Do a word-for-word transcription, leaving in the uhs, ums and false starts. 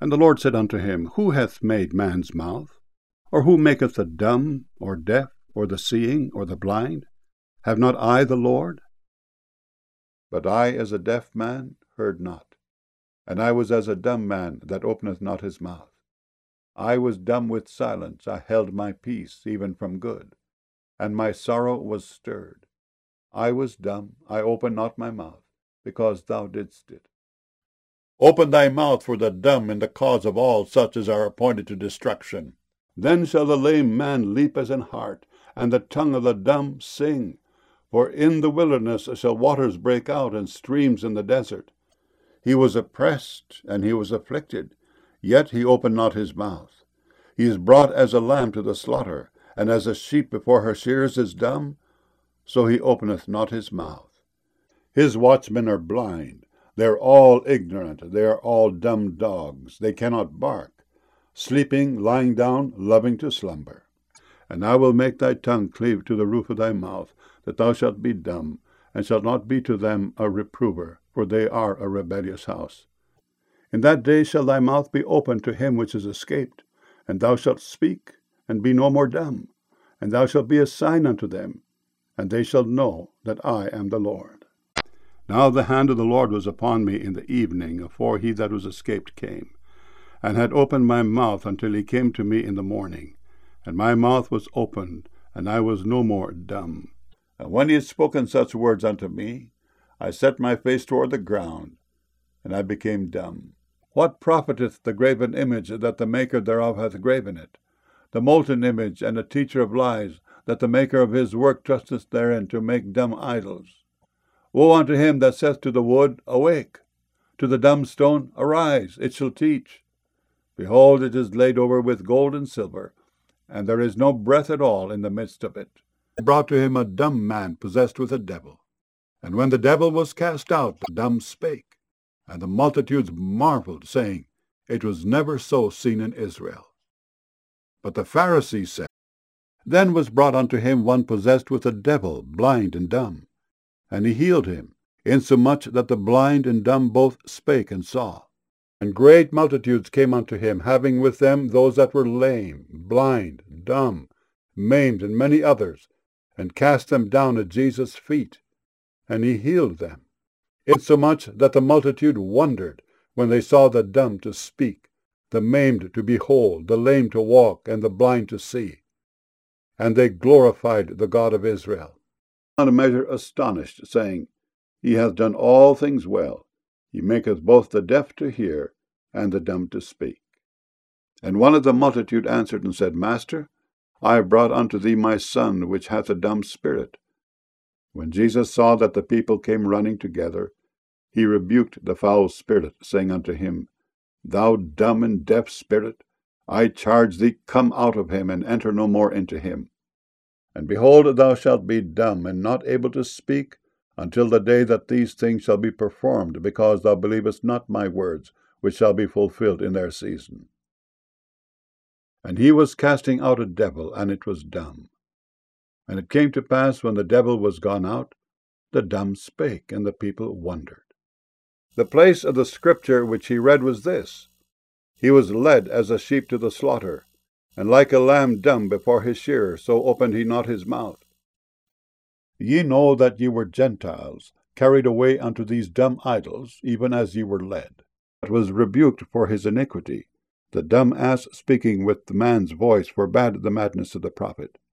And the Lord said unto him, Who hath made man's mouth? Or who maketh the dumb, or deaf, or the seeing, or the blind? Have not I the Lord? But I, as a deaf man, heard not, and I was as a dumb man that openeth not his mouth. I was dumb with silence, I held my peace, even from good, and my sorrow was stirred. I was dumb, I opened not my mouth, because thou didst it. Open thy mouth for the dumb in the cause of all such as are appointed to destruction. Then shall the lame man leap as an hart, and the tongue of the dumb sing. For in the wilderness shall waters break out, and streams in the desert. He was oppressed, and he was afflicted, yet he opened not his mouth. He is brought as a lamb to the slaughter, and as a sheep before her shearers is dumb, so he openeth not his mouth. His watchmen are blind, they are all ignorant, they are all dumb dogs, they cannot bark, sleeping, lying down, loving to slumber. And I will make thy tongue cleave to the roof of thy mouth, that thou shalt be dumb, and shalt not be to them a reprover, for they are a rebellious house. In that day shall thy mouth be opened to him which is escaped, and thou shalt speak, and be no more dumb, and thou shalt be a sign unto them, and they shall know that I am the Lord. Now the hand of the Lord was upon me in the evening, afore he that was escaped came, and had opened my mouth until he came to me in the morning, and my mouth was opened, and I was no more dumb. And when he had spoken such words unto me, I set my face toward the ground, and I became dumb. What profiteth the graven image that the maker thereof hath graven it? The molten image and a teacher of lies, that the maker of his work trusteth therein to make dumb idols. Woe unto him that saith to the wood, Awake! To the dumb stone, Arise, it shall teach. Behold, it is laid over with gold and silver, and there is no breath at all in the midst of it. They brought to him a dumb man possessed with a devil. And when the devil was cast out, the dumb spake. And the multitudes marveled, saying, It was never so seen in Israel. But the Pharisees said, Then was brought unto him one possessed with a devil, blind and dumb. And he healed him, insomuch that the blind and dumb both spake and saw. And great multitudes came unto him, having with them those that were lame, blind, dumb, maimed, and many others, and cast them down at Jesus' feet, and he healed them, insomuch that the multitude wondered when they saw the dumb to speak, the maimed to behold, the lame to walk, and the blind to see. And they glorified the God of Israel, beyond a measure astonished, saying, He hath done all things well. He maketh both the deaf to hear, and the dumb to speak. And one of the multitude answered and said, Master, I have brought unto thee my son, which hath a dumb spirit. When Jesus saw that the people came running together, he rebuked the foul spirit, saying unto him, Thou dumb and deaf spirit, I charge thee, come out of him, and enter no more into him. And behold, thou shalt be dumb, and not able to speak, until the day that these things shall be performed, because thou believest not my words, which shall be fulfilled in their season. And he was casting out a devil, and it was dumb. And it came to pass, when the devil was gone out, the dumb spake, and the people wondered. The place of the scripture which he read was this: He was led as a sheep to the slaughter, and like a lamb dumb before his shearer, so opened he not his mouth. Ye know that ye were Gentiles, carried away unto these dumb idols, even as ye were led. That was rebuked for his iniquity. The dumb ass speaking with the man's voice forbade the madness of the prophet.